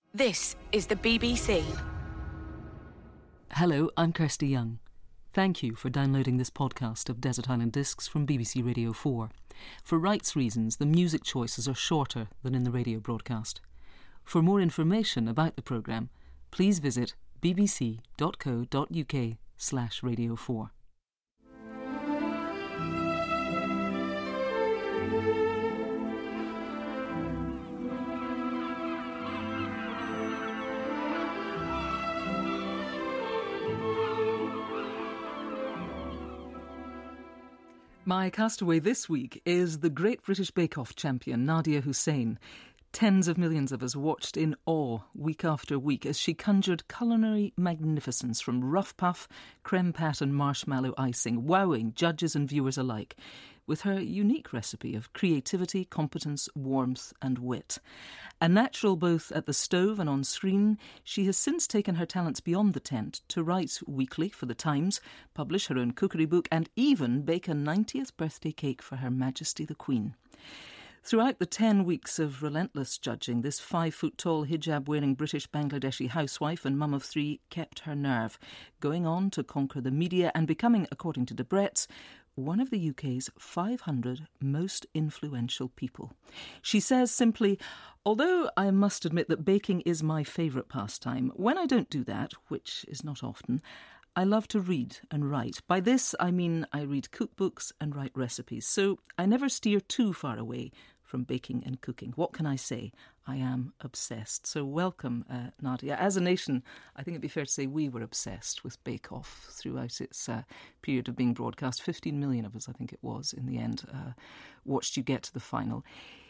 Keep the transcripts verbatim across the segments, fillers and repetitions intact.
This is the B B C. Hello, I'm Kirsty Young. Thank you for downloading this podcast of Desert Island Discs from B B C Radio four. For rights reasons, the music choices are shorter than in the radio broadcast. For more information about the programme, please visit bbc.co.uk slash radio four. My castaway this week is the Great British Bake Off champion, Nadiya Hussain. Tens of millions of us watched in awe week after week as she conjured culinary magnificence from rough puff, creme pat and marshmallow icing, wowing judges and viewers alike, with her unique recipe of creativity, competence, warmth and wit. A natural both at the stove and on screen, she has since taken her talents beyond the tent to write weekly for The Times, publish her own cookery book and even bake a ninetieth birthday cake for Her Majesty the Queen. Throughout the ten weeks of relentless judging, this five-foot-tall hijab-wearing British Bangladeshi housewife and mum of three kept her nerve, going on to conquer the media and becoming, according to Debrett's, one of the U K's five hundred most influential people. She says simply, although I must admit that baking is my favourite pastime, when I don't do that, which is not often, I love to read and write. By this, I mean I read cookbooks and write recipes, so I never steer too far away from baking and cooking. What can I say? I am obsessed. So welcome, uh, Nadiya. As a nation, I think it'd be fair to say we were obsessed with Bake Off throughout its uh, period of being broadcast. fifteen million of us, I think it was, in the end, uh, watched you get to the final.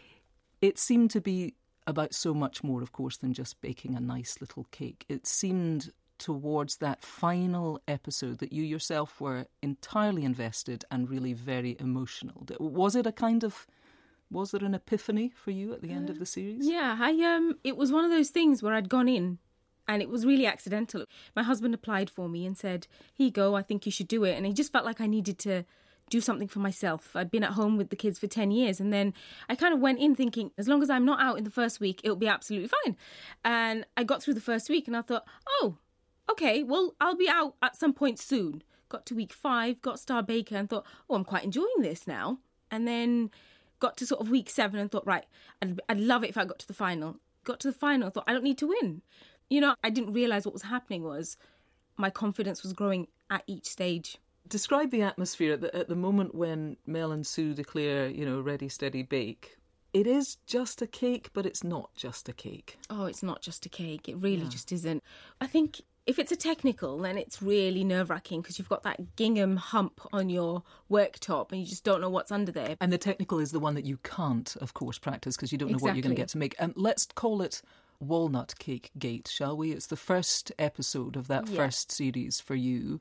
It seemed to be about so much more, of course, than just baking a nice little cake. It seemed towards that final episode that you yourself were entirely invested and really very emotional. Was it a kind of, was there an epiphany for you at the end uh, of the series? Yeah, I um, it was one of those things where I'd gone in and it was really accidental. My husband applied for me and said, here you go, I think you should do it. And it just felt like I needed to do something for myself. I'd been at home with the kids for ten years and then I kind of went in thinking, as long as I'm not out in the first week, it'll be absolutely fine. And I got through the first week and I thought, oh, okay, well, I'll be out at some point soon. Got to week five, got Star Baker and thought, oh, I'm quite enjoying this now. And then got to sort of week seven and thought, right, I'd, I'd love it if I got to the final. Got to the final, I thought, I don't need to win. You know, I didn't realise what was happening was my confidence was growing at each stage. Describe the atmosphere at the, at the moment when Mel and Sue declare, you know, ready, steady, bake. It is just a cake, but it's not just a cake. Oh, it's not just a cake. It really Yeah. just isn't. I think if it's a technical, then it's really nerve-wracking because you've got that gingham hump on your worktop and you just don't know what's under there. And the technical is the one that you can't, of course, practice because you don't know what you're going to Exactly. get to make. And let's call it Walnut Cake Gate, shall we? It's the first episode of that Yeah. first series for you.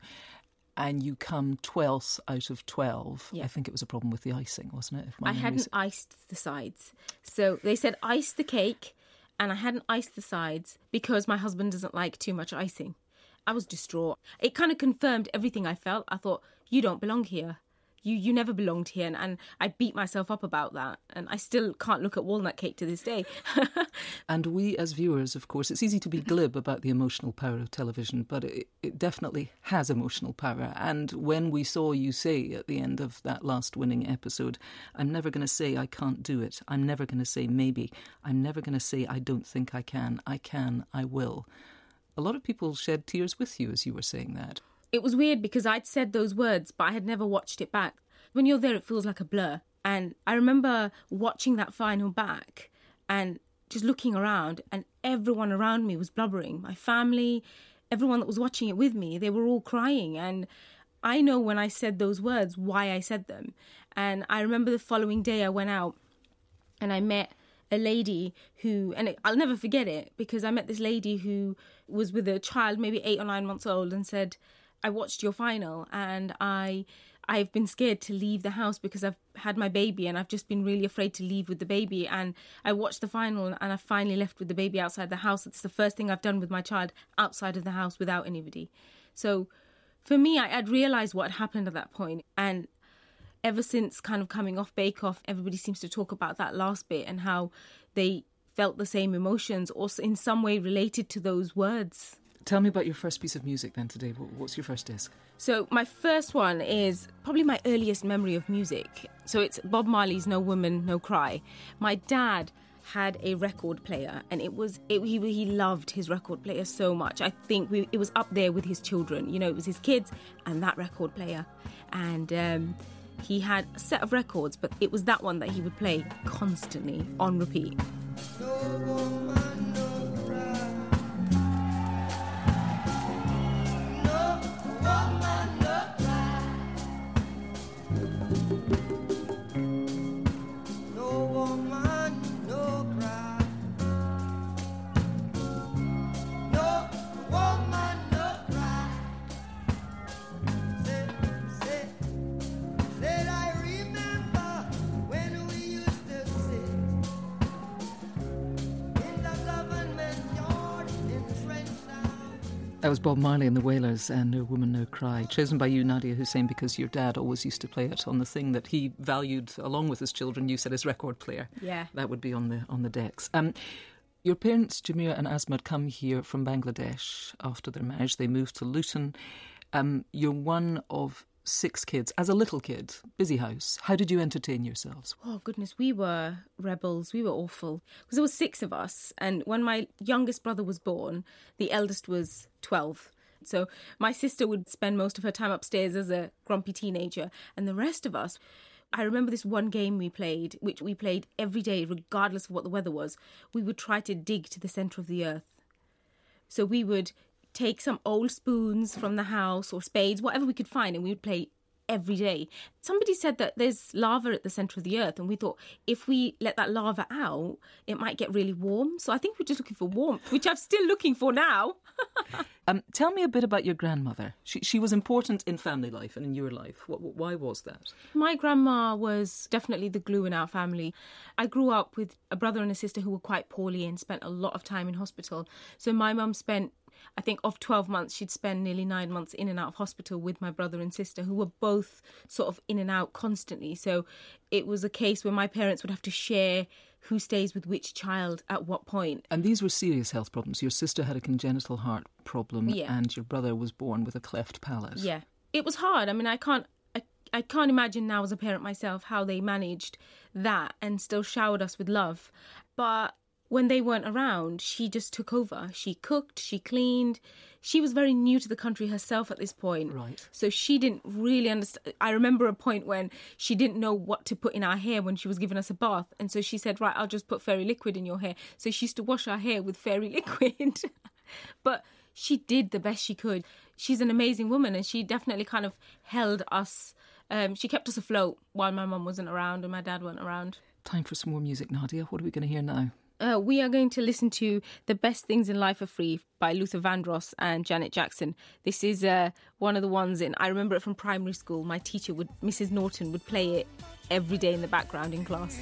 And you come twelfth out of twelve. Yeah. I think it was a problem with the icing, wasn't it? If my I memory's- hadn't iced the sides. So they said ice the cake and I hadn't iced the sides because my husband doesn't like too much icing. I was distraught. It kind of confirmed everything I felt. I thought, you don't belong here. You you never belonged here. And, and I beat myself up about that. And I still can't look at walnut cake to this day. And we as viewers, of course, it's easy to be glib about the emotional power of television, but it, it definitely has emotional power. And when we saw you say at the end of that last winning episode, I'm never going to say I can't do it. I'm never going to say maybe. I'm never going to say I don't think I can. I can, I will. A lot of people shed tears with you as you were saying that. It was weird because I'd said those words, but I had never watched it back. When you're there, it feels like a blur. And I remember watching that final back and just looking around and everyone around me was blubbering. My family, everyone that was watching it with me, they were all crying. And I know when I said those words, why I said them. And I remember the following day I went out and I met a lady who, and it, I'll never forget it, because I met this lady who was with a child, maybe eight or nine months old, and said, I watched your final and I, I've been scared to leave the house because I've had my baby and I've just been really afraid to leave with the baby. And I watched the final and I finally left with the baby outside the house. It's the first thing I've done with my child outside of the house without anybody. So for me, I, I'd realised what had happened at that point. And ever since kind of coming off Bake Off, everybody seems to talk about that last bit and how they felt the same emotions or in some way related to those words. Tell me about your first piece of music then today. What's your first disc? So my first one is probably my earliest memory of music. So it's Bob Marley's No Woman, No Cry. My dad had a record player, and it was it, he he loved his record player so much. I think we, it was up there with his children. You know, it was his kids and that record player. And um, he had a set of records, but it was that one that he would play constantly on repeat. No woman, no cry. No woman, no cry. No woman, no cry. No woman, no cry. Say, say, said I remember when we used to sit in the government yard in Trenchtown. That was Bob Marley and the Wailers and No Woman, No Cry, chosen by you, Nadia Hussain, because your dad always used to play it on the thing that he valued along with his children. You said his record player. Yeah. That would be on the on the decks. Um, your parents, Jamira and Asma, come here from Bangladesh after their marriage. They moved to Luton. Um, you're one of six kids. As a little kid, busy house, how did you entertain yourselves? Oh, goodness, we were rebels. We were awful. Because there was six of us. And when my youngest brother was born, the eldest was twelve. So my sister would spend most of her time upstairs as a grumpy teenager. And the rest of us, I remember this one game we played, which we played every day, regardless of what the weather was. We would try to dig to the centre of the earth. So we would take some old spoons from the house or spades, whatever we could find, and we would play every day. Somebody said that there's lava at the centre of the earth, and we thought if we let that lava out, it might get really warm. So I think we're just looking for warmth, which I'm still looking for now. um, tell me a bit about your grandmother. She she was important in family life and in your life. What, why was that? My grandma was definitely the glue in our family. I grew up with a brother and a sister who were quite poorly and spent a lot of time in hospital. So my mum spent, I think of twelve months, she'd spend nearly nine months in and out of hospital with my brother and sister, who were both sort of in and out constantly. So it was a case where my parents would have to share who stays with which child at what point. And these were serious health problems. Your sister had a congenital heart problem, yeah. and your brother was born with a cleft palate. Yeah. It was hard. I mean, I can't I, I can't imagine now as a parent myself how they managed that and still showered us with love. But when they weren't around, she just took over. She cooked, she cleaned. She was very new to the country herself at this point. Right. So she didn't really understand. I remember a point when she didn't know what to put in our hair when she was giving us a bath. And so she said, right, I'll just put fairy liquid in your hair. So she used to wash our hair with fairy liquid. But she did the best she could. She's an amazing woman, and she definitely kind of held us. Um, she kept us afloat while my mum wasn't around and my dad weren't around. Time for some more music, Nadia. What are we going to hear now? Uh, we are going to listen to The Best Things in Life Are Free by Luther Vandross and Janet Jackson. This is uh, one of the ones in, I remember it from primary school. My teacher, would, Missus Norton, would play it every day in the background in class.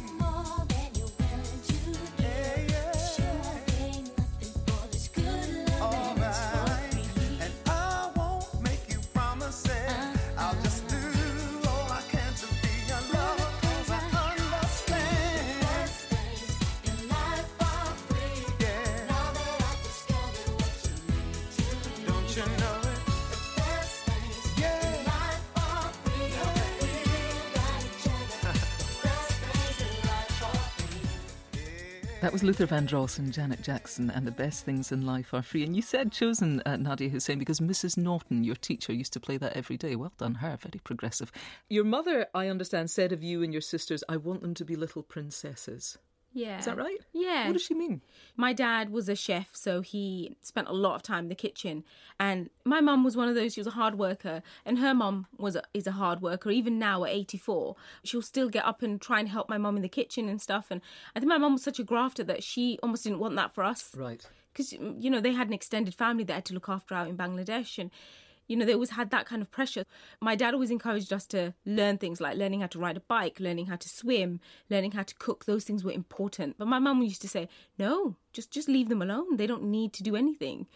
That was Luther Vandross and Janet Jackson, and The Best Things in Life Are Free. And you said chosen, uh, Nadia Hussain, because Missus Norton, your teacher, used to play that every day. Well done her, very progressive. Your mother, I understand, said of you and your sisters, I want them to be little princesses. Yeah. Is that right? Yeah. What does she mean? My dad was a chef, so he spent a lot of time in the kitchen. And my mum was one of those, she was a hard worker. And her mum was a, is a hard worker. Even now at eighty-four, she'll still get up and try and help my mum in the kitchen and stuff. And I think my mum was such a grafter that she almost didn't want that for us. Right. Because, you know, they had an extended family that had to look after out in Bangladesh. And you know, they always had that kind of pressure. My dad always encouraged us to learn things like learning how to ride a bike, learning how to swim, learning how to cook. Those things were important. But my mum used to say, no, just just leave them alone. They don't need to do anything.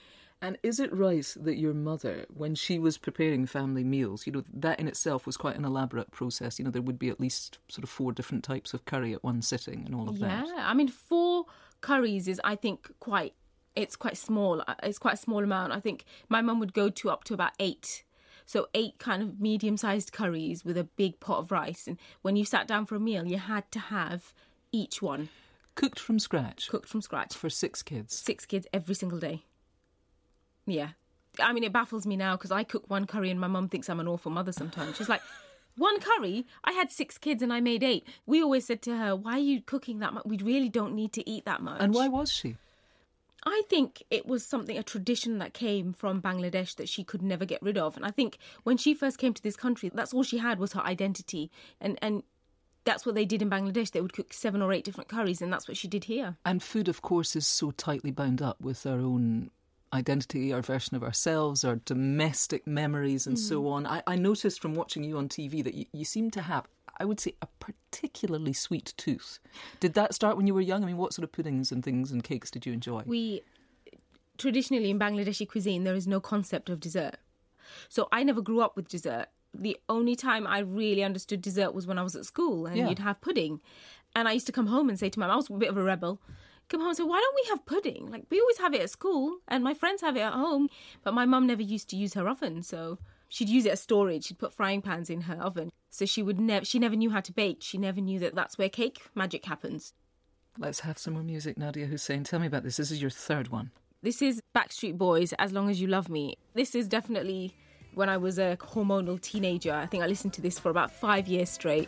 And is it right that your mother, when she was preparing family meals, you know, that in itself was quite an elaborate process? You know, there would be at least sort of four different types of curry at one sitting and all of yeah. that. Yeah, I mean, four curries is, I think, quite, it's quite small. It's quite a small amount. I think my mum would go to up to about eight. So eight kind of medium-sized curries with a big pot of rice. And when you sat down for a meal, you had to have each one. Cooked from scratch? Cooked from scratch. For six kids? Six kids every single day. Yeah. I mean, it baffles me now because I cook one curry and my mum thinks I'm an awful mother sometimes. She's like, one curry? I had six kids and I made eight. We always said to her, why are you cooking that much? We really don't need to eat that much. And why was she? I think it was something, a tradition that came from Bangladesh that she could never get rid of. And I think when she first came to this country, that's all she had was her identity. And and that's what they did in Bangladesh. They would cook seven or eight different curries, and that's what she did here. And food, of course, is so tightly bound up with our own identity, our version of ourselves, our domestic memories and mm. so on. I, I noticed from watching you on T V that you, you seem to have, I would say, a particularly sweet tooth. Did that start when you were young? I mean, what sort of puddings and things and cakes did you enjoy? We, traditionally in Bangladeshi cuisine, there is no concept of dessert. So I never grew up with dessert. The only time I really understood dessert was when I was at school and yeah. you'd have pudding. And I used to come home and say to my mum, I was a bit of a rebel, come home and say, why don't we have pudding? Like, we always have it at school and my friends have it at home. But my mum never used to use her oven, so she'd use it as storage. She'd put frying pans in her oven. So she would never, she never knew how to bake. She never knew that that's where cake magic happens. Let's have some more music, Nadia Hussain. Tell me about this. This is your third one. This is Backstreet Boys, As Long As You Love Me. This is definitely when I was a hormonal teenager. I think I listened to this for about five years straight.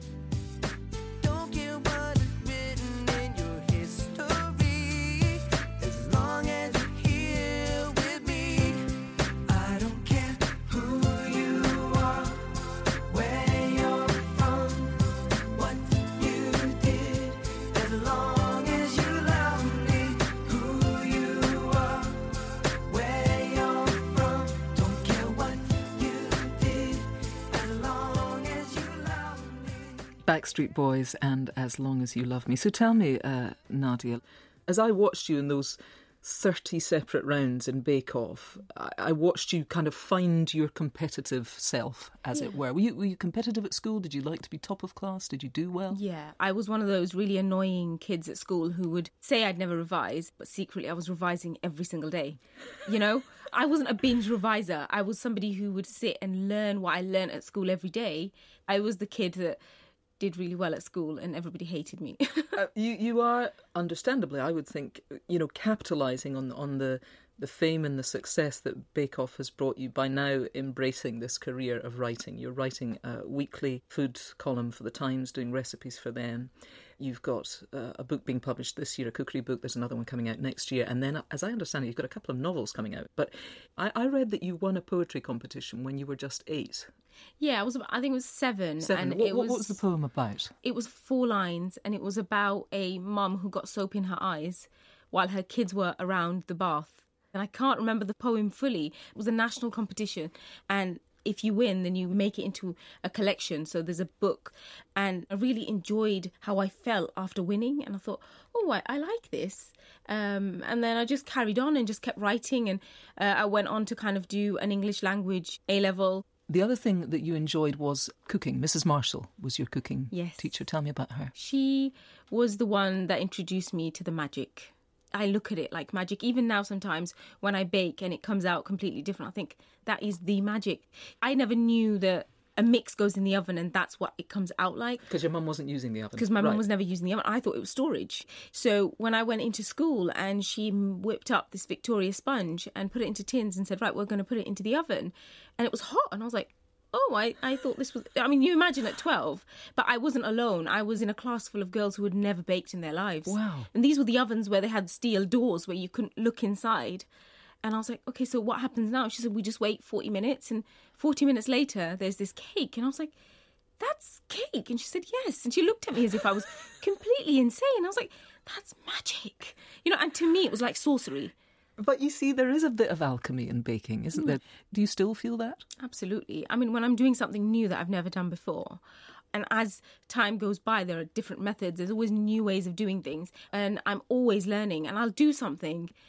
Backstreet Boys and As Long As You Love Me. So tell me, uh, Nadia, as I watched you in those thirty separate rounds in Bake Off, I, I watched you kind of find your competitive self, as yeah. it were. Were you, were you competitive at school? Did you like to be top of class? Did you do well? Yeah, I was one of those really annoying kids at school who would say I'd never revise, but secretly I was revising every single day. You know? I wasn't a binge reviser. I was somebody who would sit and learn what I learned at school every day. I was the kid that did really well at school and everybody hated me. uh, you you are, understandably, I would think, you know, capitalising on, on the, the fame and the success that Bake Off has brought you by now embracing this career of writing. You're writing a weekly food column for The Times, doing recipes for them. You've got uh, a book being published this year, a cookery book. There's another one coming out next year. And then, as I understand it, you've got a couple of novels coming out. But I, I read that you won a poetry competition when you were just eight. Yeah, I was. I think it was seven. Seven. And what, it what, was, what was the poem about? It was four lines, and it was about a mum who got soap in her eyes while her kids were around the bath. And I can't remember the poem fully. It was a national competition, and if you win, then you make it into a collection. So there's a book, and I really enjoyed how I felt after winning. And I thought, oh, I, I like this. Um, and then I just carried on and just kept writing. And uh, I went on to kind of do an English language A-level. The other thing that you enjoyed was cooking. Missus Marshall was your cooking yes. teacher. Tell me about her. She was the one that introduced me to the magic. I look at it like magic. Even now sometimes when I bake and it comes out completely different, I think that is the magic. I never knew that a mix goes in the oven and that's what it comes out like. Because your mum wasn't using the oven. Because my right. mum was never using the oven. I thought it was storage. So when I went into school and she whipped up this Victoria sponge and put it into tins and said, right, we're going to put it into the oven. And it was hot. And I was like, oh, I, I thought this was... I mean, you imagine at twelve, but I wasn't alone. I was in a class full of girls who had never baked in their lives. Wow. And these were the ovens where they had steel doors where you couldn't look inside. And I was like, okay, so what happens now? She said, we just wait forty minutes. And forty minutes later, there's this cake. And I was like, that's cake? And she said, yes. And she looked at me as if I was completely insane. I was like, that's magic. You know, and to me, it was like sorcery. But you see, there is a bit of alchemy in baking, isn't mm. there? Do you still feel that? Absolutely. I mean, when I'm doing something new that I've never done before, and as time goes by, there are different methods. There's always new ways of doing things. And I'm always learning. And I'll do something,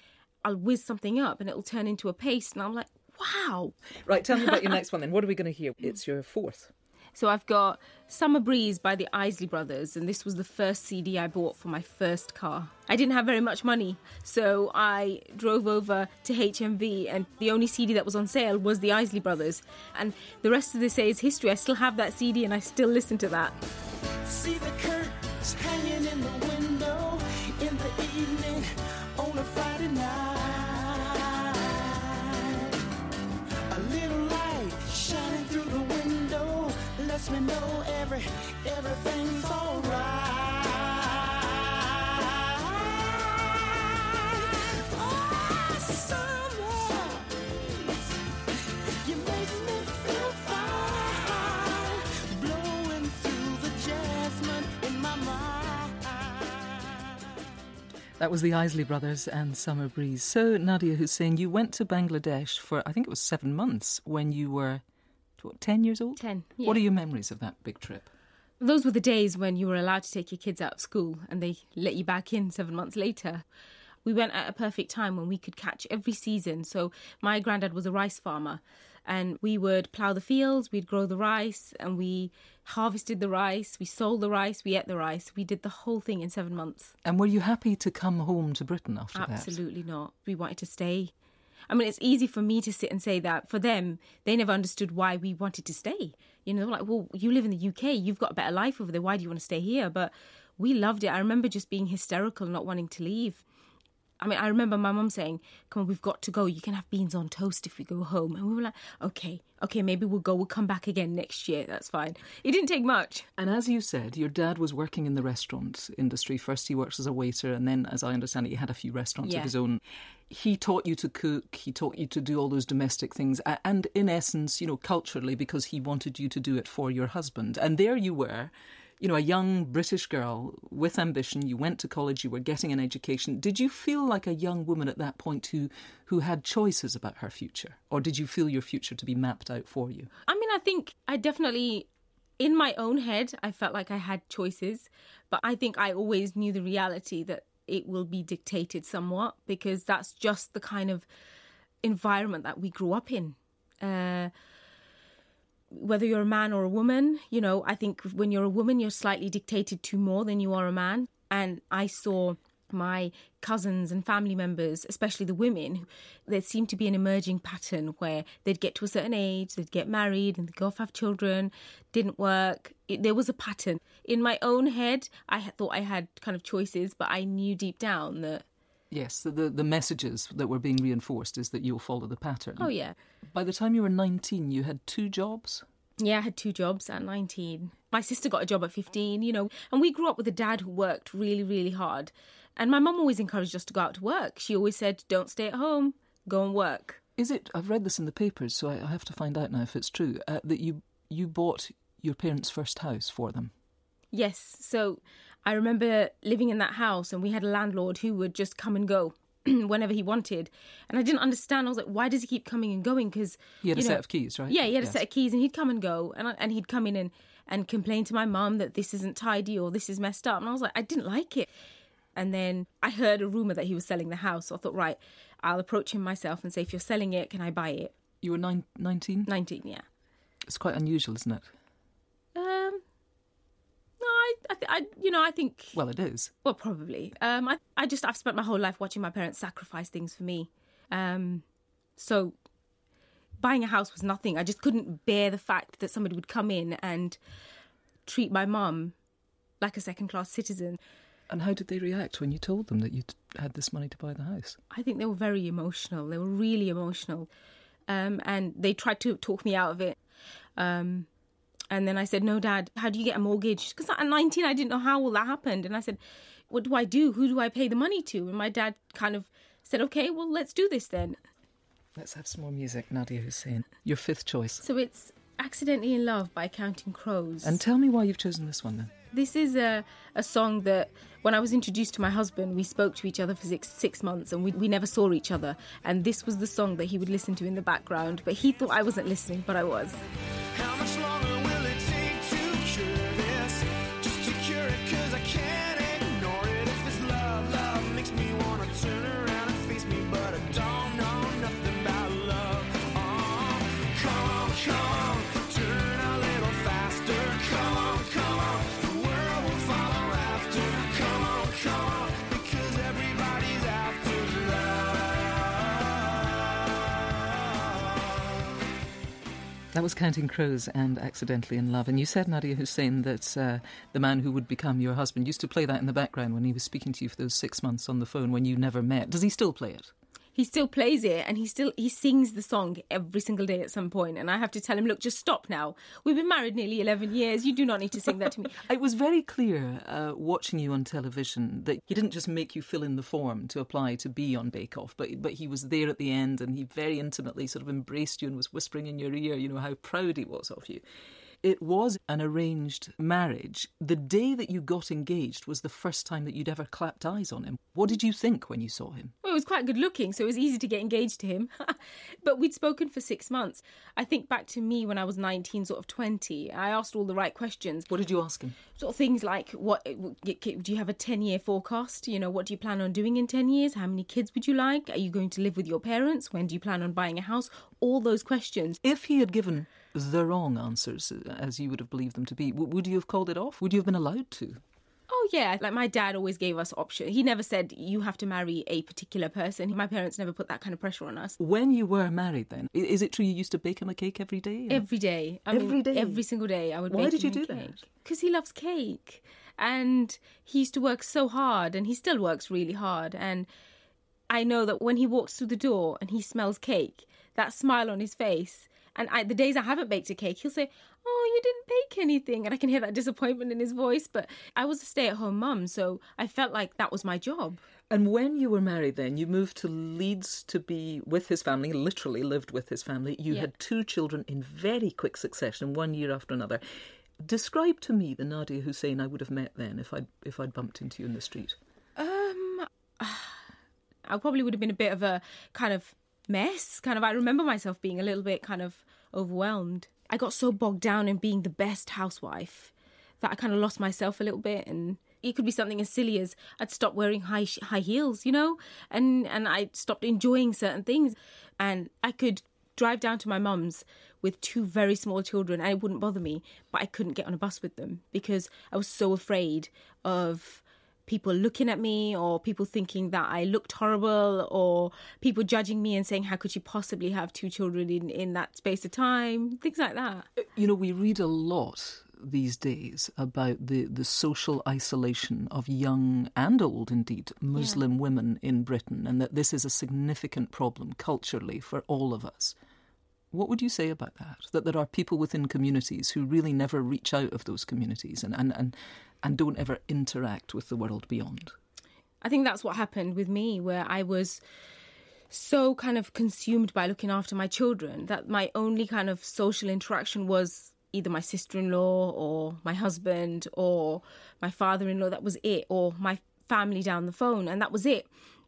I'll whiz something up and it'll turn into a paste. And I'm like, wow. Right, tell me about your next one then. What are we going to hear? It's your fourth. So I've got Summer Breeze by the Isley Brothers, and this was the first C D I bought for my first car. I didn't have very much money, so I drove over to H M V, and the only C D that was on sale was the Isley Brothers. And the rest of this day is history. I still have that C D and I still listen to that. See the curtains hanging in the window in the evening on a Friday night. A little light shining through the window lets me know every everything's alright. Oh, summer, you make me feel fine, blowing through the jasmine in my mind. That was the Isley Brothers and Summer Breeze. So, Nadia Hussain, you went to Bangladesh for, I think it was seven months when you were, what, ten years old? ten, yeah. What are your memories of that big trip? Those were the days when you were allowed to take your kids out of school and they let you back in seven months later. We went at a perfect time when we could catch every season. So my granddad was a rice farmer and we would plough the fields, we'd grow the rice and we harvested the rice, we sold the rice, we ate the rice. We did the whole thing in seven months. And were you happy to come home to Britain after that? Absolutely not. We wanted to stay. I mean, it's easy for me to sit and say that. For them, they never understood why we wanted to stay. You know, like, well, you live in the U K, you've got a better life over there, why do you want to stay here? But we loved it. I remember just being hysterical, not wanting to leave. I mean, I remember my mum saying, come on, we've got to go. You can have beans on toast if we go home. And we were like, okay, okay, maybe we'll go. We'll come back again next year. That's fine. It didn't take much. And as you said, your dad was working in the restaurant industry. First he works as a waiter and then, as I understand it, he had a few restaurants Yeah. of his own. He taught you to cook, he taught you to do all those domestic things. a- And in essence, you know, culturally, because he wanted you to do it for your husband. And there you were, you know, a young British girl with ambition. You went to college, you were getting an education. Did you feel like a young woman at that point who, who had choices about her future? Or did you feel your future to be mapped out for you? I mean, I think I definitely, in my own head, I felt like I had choices. But I think I always knew the reality that it will be dictated somewhat because that's just the kind of environment that we grew up in. Uh, whether you're a man or a woman, you know, I think when you're a woman, you're slightly dictated to more than you are a man. And I saw my cousins and family members, especially the women, there seemed to be an emerging pattern where they'd get to a certain age, they'd get married and they'd go off have children, didn't work. It, there was a pattern. In my own head, I had, thought I had kind of choices, but I knew deep down that... Yes, the, the the messages that were being reinforced is that you'll follow the pattern. Oh, yeah. By the time you were nineteen, you had two jobs? Yeah, I had two jobs at nineteen. My sister got a job at fifteen, you know, and we grew up with a dad who worked really, really hard. And my mum always encouraged us to go out to work. She always said, don't stay at home, go and work. Is it, I've read this in the papers, so I, I have to find out now if it's true, uh, that you, you bought your parents' first house for them? Yes, so I remember living in that house and we had a landlord who would just come and go whenever he wanted. And I didn't understand. I was like, why does he keep coming and going? Because He had you a know, set of keys, right? Yeah, he had Yes. a set of keys and he'd come and go. And, I, and he'd come in and, and complain to my mum that this isn't tidy or this is messed up. And I was like, I didn't like it. And then I heard a rumour that he was selling the house. So I thought, right, I'll approach him myself and say, if you're selling it, can I buy it? You were nine, nineteen? nineteen, yeah. It's quite unusual, isn't it? Um, no, I, I, th- I, you know, I think... Well, it is. Well, probably. Um, I, I just, I've spent my whole life watching my parents sacrifice things for me. Um, so buying a house was nothing. I just couldn't bear the fact that somebody would come in and treat my mum like a second-class citizen. And how did they react when you told them that you had this money to buy the house? I think they were very emotional. They were really emotional. Um, and they tried to talk me out of it. Um, and then I said, no, Dad, how do you get a mortgage? Because at nineteen, I didn't know how all that happened. And I said, what do I do? Who do I pay the money to? And my dad kind of said, OK, well, let's do this then. Let's have some more music, Nadia Hussain. Your fifth choice. So it's Accidentally in Love by Counting Crows. And tell me why you've chosen this one then. This is a, a song that when I was introduced to my husband, we spoke to each other for six, six months and we, we never saw each other. And this was the song that he would listen to in the background. But he thought I wasn't listening, but I was. How much longer will it take to cure this? Just to cure it, cause I can't ignore it. If this love, love makes me wanna turn around and face me, but I That was Counting Crows and Accidentally in Love. And you said, Nadia Hussain, that uh, the man who would become your husband used to play that in the background when he was speaking to you for those six months on the phone when you never met. Does he still play it? He still plays it, and he still he sings the song every single day at some point. And I have to tell him, look, just stop now. We've been married nearly eleven years. You do not need to sing that to me. It was very clear uh, watching you on television that he didn't just make you fill in the form to apply to be on Bake Off, but but he was there at the end, and he very intimately sort of embraced you and was whispering in your ear, you know, how proud he was of you. It was an arranged marriage. The day that you got engaged was the first time that you'd ever clapped eyes on him. What did you think when you saw him? Well, he was quite good looking, so it was easy to get engaged to him. But we'd spoken for six months. I think back to me when I was nineteen, sort of twenty. I asked all the right questions. What did you ask him? Sort of things like, what do you have a ten-year forecast? You know, what do you plan on doing in ten years? How many kids would you like? Are you going to live with your parents? When do you plan on buying a house? All those questions. If he had given the wrong answers, as you would have believed them to be, would you have called it off? Would you have been allowed to? Oh, yeah. Like, my dad always gave us options. He never said, you have to marry a particular person. My parents never put that kind of pressure on us. When you were married then, is it true you used to bake him a cake every day? Every day. I every mean, day? Every single day I would Why bake did you him do a cake. that? Because he loves cake. And he used to work so hard, and he still works really hard. And I know that when he walks through the door and he smells cake, that smile on his face, and I, the days I haven't baked a cake, he'll say, oh, you didn't bake anything. And I can hear that disappointment in his voice. But I was a stay-at-home mum, so I felt like that was my job. And when you were married then, you moved to Leeds to be with his family, literally lived with his family. You Yeah. had two children in very quick succession, one year after another. Describe to me the Nadia Hussain I would have met then if I'd, if I'd bumped into you in the street. Um, I probably would have been a bit of a kind of mess. Kind of, I remember myself being a little bit kind of overwhelmed. I got so bogged down in being the best housewife that I kind of lost myself a little bit. And it could be something as silly as I'd stopped wearing high high heels, you know, and and I stopped enjoying certain things. And I could drive down to my mum's with two very small children and it wouldn't bother me, but I couldn't get on a bus with them because I was so afraid of people looking at me or people thinking that I looked horrible or people judging me and saying, how could you possibly have two children in, in that space of time? Things like that. You know, we read a lot these days about the, the social isolation of young and old, indeed, Muslim yeah. women in Britain, and that this is a significant problem culturally for all of us. What would you say about that? That there are people within communities who really never reach out of those communities and, and, and, and don't ever interact with the world beyond? I think that's what happened with me, where I was so kind of consumed by looking after my children that my only kind of social interaction was either my sister-in-law or my husband or my father-in-law. That was it. Or my family down the phone, and that was it.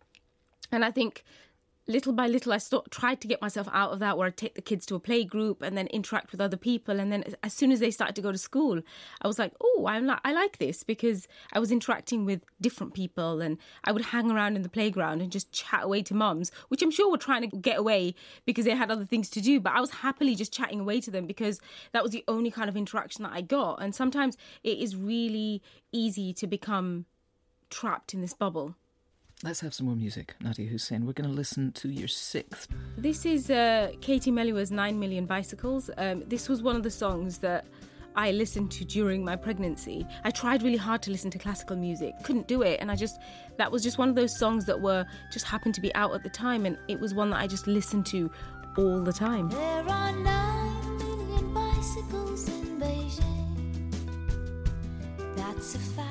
And I think little by little, I st- tried to get myself out of that, where I'd take the kids to a play group and then interact with other people. And then as soon as they started to go to school, I was like, oh, I'm like, I like this, because I was interacting with different people and I would hang around in the playground and just chat away to mums, which I'm sure were trying to get away because they had other things to do. But I was happily just chatting away to them because that was the only kind of interaction that I got. And sometimes it is really easy to become trapped in this bubble. Let's have some more music, Nadia Hussain. We're going to listen to your sixth. This is uh, Katie Melua's Nine Million Bicycles. Um, this was one of the songs that I listened to during my pregnancy. I tried really hard to listen to classical music, couldn't do it. And I just, that was just one of those songs that were, just happened to be out at the time. And it was one that I just listened to all the time. There are nine million bicycles in Beijing. That's a fact.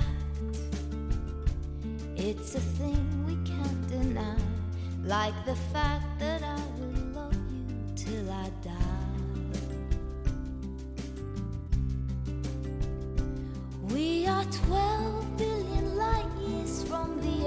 It's a thing we can't deny, like the fact that I will love you till I die. We are twelve billion light years from the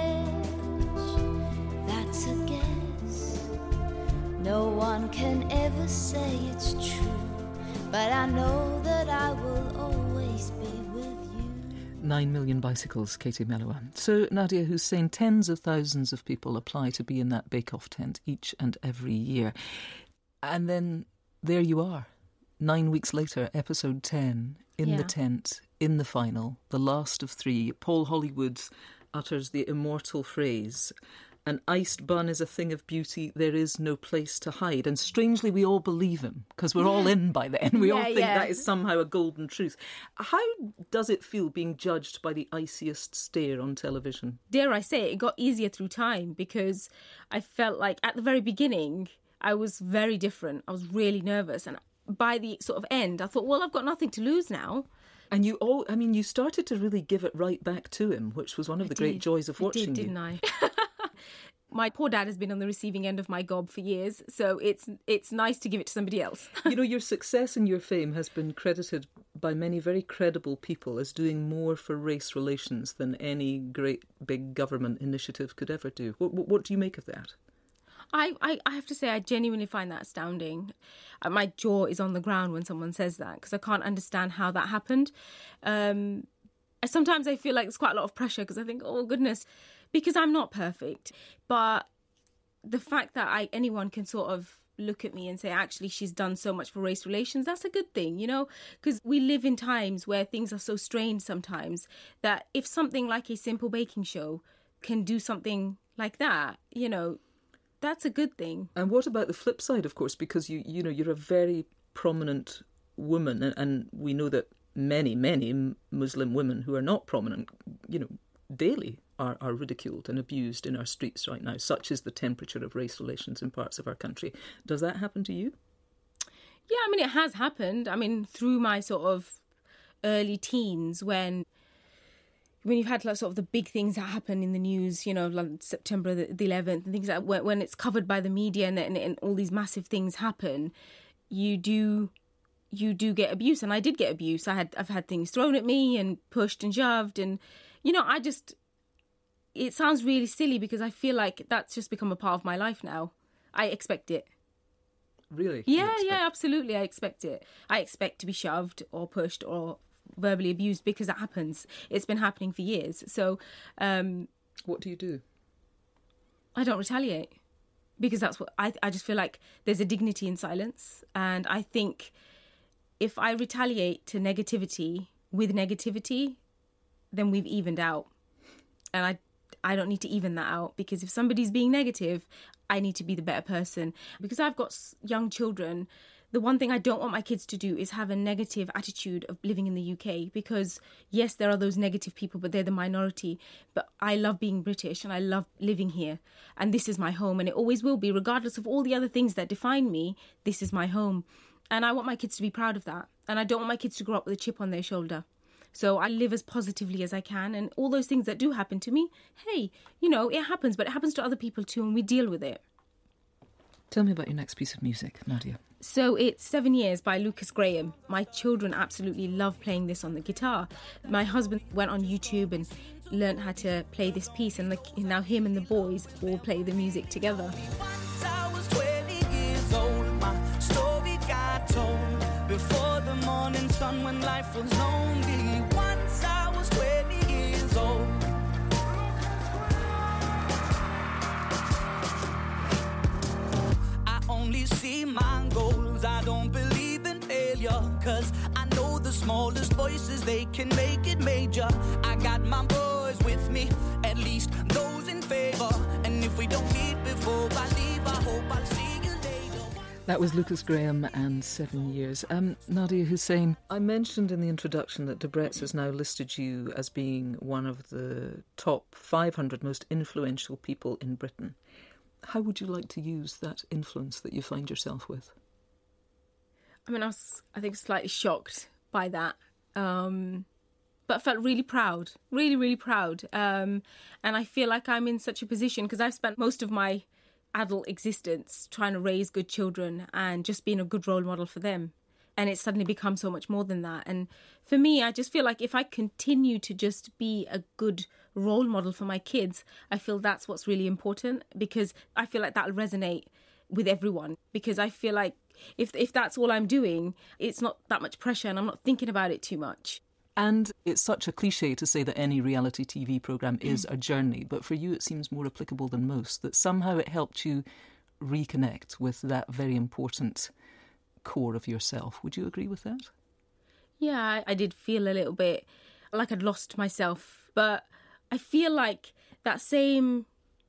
edge. That's a guess. No one can ever say it's true, but I know that I will always be with you. Nine Million Bicycles, Katie Melua. So, Nadia Hussain, tens of thousands of people apply to be in that bake-off tent each and every year. And then there you are, nine weeks later, episode ten, in yeah. the tent, in the final, the last of three. Paul Hollywood utters the immortal phrase, An iced bun is a thing of beauty. There is no place to hide. And strangely, we all believe him because we're all in by then. We Yeah, all think yeah. that is somehow a golden truth. How does it feel being judged by the iciest stare on television? Dare I say it, it got easier through time because I felt like at the very beginning, I was very different. I was really nervous. And by the sort of end, I thought, well, I've got nothing to lose now. And you all, I mean, you started to really give it right back to him, which was one of I the great did. joys of I watching did, didn't you. I? My poor dad has been on the receiving end of my gob for years, so it's it's nice to give it to somebody else. You know, your success and your fame has been credited by many very credible people as doing more for race relations than any great big government initiative could ever do. What, what, what do you make of that? I, I, I have to say I genuinely find that astounding. Uh, My jaw is on the ground when someone says that because I can't understand how that happened. Um, sometimes I feel like there's quite a lot of pressure because I think, oh, goodness, because I'm not perfect. But the fact that I anyone can sort of look at me and say, actually, she's done so much for race relations, that's a good thing, you know, because we live in times where things are so strained sometimes that if something like a simple baking show can do something like that, you know, that's a good thing. And what about the flip side, of course, because you you know, you're a very prominent woman, and, and we know that many, many Muslim women who are not prominent, you know, daily are, are ridiculed and abused in our streets right now. Such is the temperature of race relations in parts of our country. Does that happen to you? Yeah, I mean, it has happened. I mean, through my sort of early teens when when you've had like sort of the big things that happen in the news, you know, like September the eleventh and things like that, when, when it's covered by the media and, and, and all these massive things happen, you do you do get abuse. And I did get abuse. I had I've had things thrown at me and pushed and shoved. And, you know, I just, it sounds really silly because I feel like that's just become a part of my life now. I expect it. Really? You Yeah, expect- yeah, absolutely. I expect it. I expect to be shoved or pushed or verbally abused because it happens. It's been happening for years. So um, What do you do? I don't retaliate because that's what I, I just feel like there's a dignity in silence. And I think if I retaliate to negativity with negativity, then we've evened out. And I I don't need to even that out because if somebody's being negative, I need to be the better person. Because I've got s- young children, the one thing I don't want my kids to do is have a negative attitude of living in the U K because, yes, there are those negative people, but they're the minority. But I love being British and I love living here. And this is my home and it always will be, regardless of all the other things that define me, this is my home. And I want my kids to be proud of that. And I don't want my kids to grow up with a chip on their shoulder. So I live as positively as I can. And all those things that do happen to me, hey, you know, it happens, but it happens to other people too, and we deal with it. Tell me about your next piece of music, Nadia. So it's Seven Years by Lucas Graham. My children absolutely love playing this on the guitar. My husband went on YouTube and learned how to play this piece, and like, now him and the boys all play the music together. Once I was twenty years old, my story got told. Before the morning sun when life was lonely. Once I was twenty years old. I only see my goals, I don't believe in failure. Cause I know the smallest voices, they can make it major. I got my boys with me, at least those in favor. And if we don't meet before I leave, I hope I'll see you later. That was Lucas Graham and Seven Years. Um, Nadia Hussain, I mentioned in the introduction that Debrez has now listed you as being one of the top five hundred most influential people in Britain. How would you like to use that influence that you find yourself with? I mean, I was, I think, slightly shocked by that. Um, but I felt really proud, really, really proud. Um, and I feel like I'm in such a position because I've spent most of my adult existence trying to raise good children and just being a good role model for them. And it's suddenly become so much more than that. And for me, I just feel like if I continue to just be a good role model for my kids, I feel that's what's really important because I feel like that'll resonate with everyone. Because I feel like if if that's all I'm doing, it's not that much pressure and I'm not thinking about it too much. And it's such a cliche to say that any reality T V programme is a journey, but for you it seems more applicable than most, that somehow it helped you reconnect with that very important core of yourself. Would you agree with that? Yeah, I, I did feel a little bit like I'd lost myself, but I feel like that same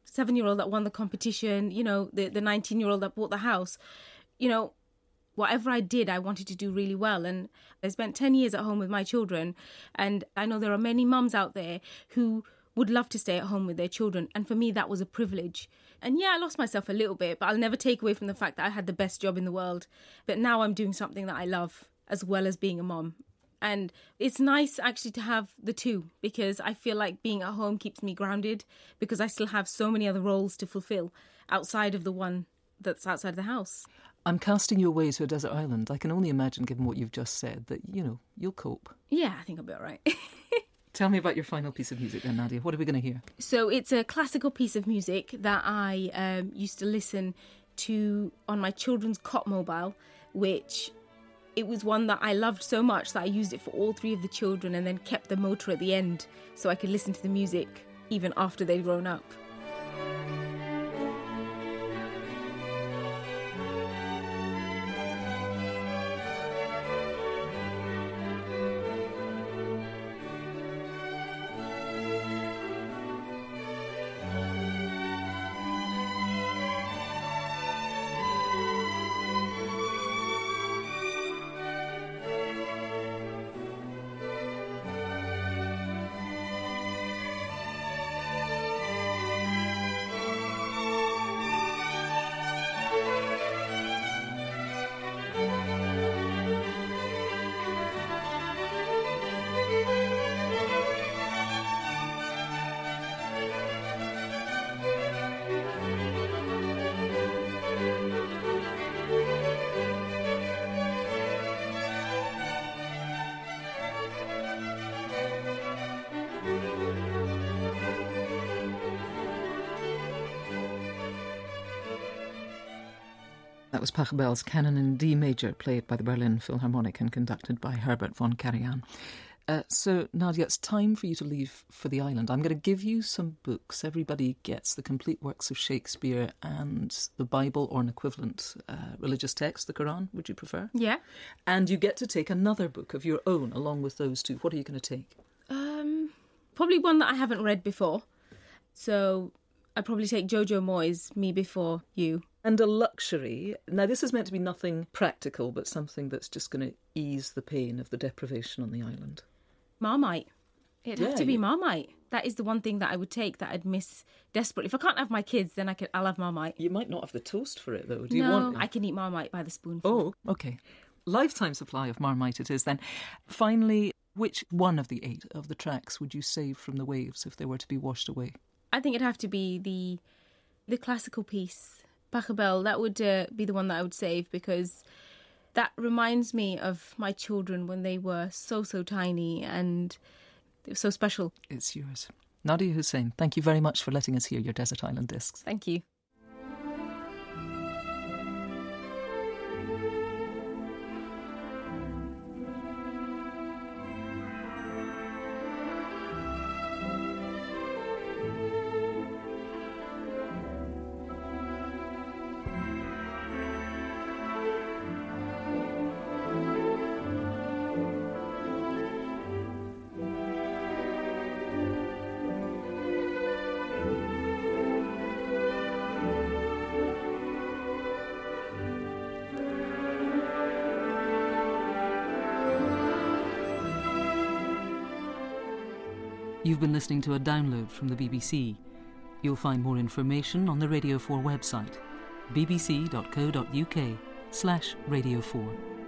seven-year-old that won the competition, you know, the, the nineteen-year-old that bought the house. You know, whatever I did, I wanted to do really well. And I spent ten years at home with my children. And I know there are many mums out there who would love to stay at home with their children. And for me, that was a privilege. And yeah, I lost myself a little bit, but I'll never take away from the fact that I had the best job in the world. But now I'm doing something that I love as well as being a mom. And it's nice actually to have the two, because I feel like being at home keeps me grounded, because I still have so many other roles to fulfill outside of the one that's outside the house. I'm casting you away to a desert island. I can only imagine, given what you've just said, that, you know, you'll cope. Yeah, I think I'll be all right. Tell me about your final piece of music then, Nadia. What are we going to hear? So it's a classical piece of music that I um, used to listen to on my children's cot mobile, which it was one that I loved so much that I used it for all three of the children and then kept the motor at the end so I could listen to the music even after they'd grown up. That was Pachelbel's Canon in D major, played by the Berlin Philharmonic and conducted by Herbert von Karajan. Uh, so, Nadia, it's time for you to leave for the island. I'm going to give you some books. Everybody gets the complete works of Shakespeare and the Bible or an equivalent uh, religious text, the Quran, would you prefer? Yeah. And you get to take another book of your own along with those two. What are you going to take? Um, probably one that I haven't read before. So I'd probably take Jojo Moyes, Me Before You. And a luxury. Now, this is meant to be nothing practical, but something that's just going to ease the pain of the deprivation on the island. Marmite. It'd yeah, have to be you... Marmite. That is the one thing that I would take that I'd miss desperately. If I can't have my kids, then I could, I'll have Marmite. You might not have the toast for it, though. Do no, you want? I can eat Marmite by the spoonful. Oh, OK. Lifetime supply of Marmite it is then. Finally, which one of the eight of the tracks would you save from the waves if they were to be washed away? I think it'd have to be the the classical piece. Pachelbel, that would uh, be the one that I would save, because that reminds me of my children when they were so, so tiny, and it was so special. It's yours. Nadia Hussain, thank you very much for letting us hear your Desert Island Discs. Thank you. You've been listening to a download from the B B C. You'll find more information on the Radio four website, bbc.co.uk slash Radio four.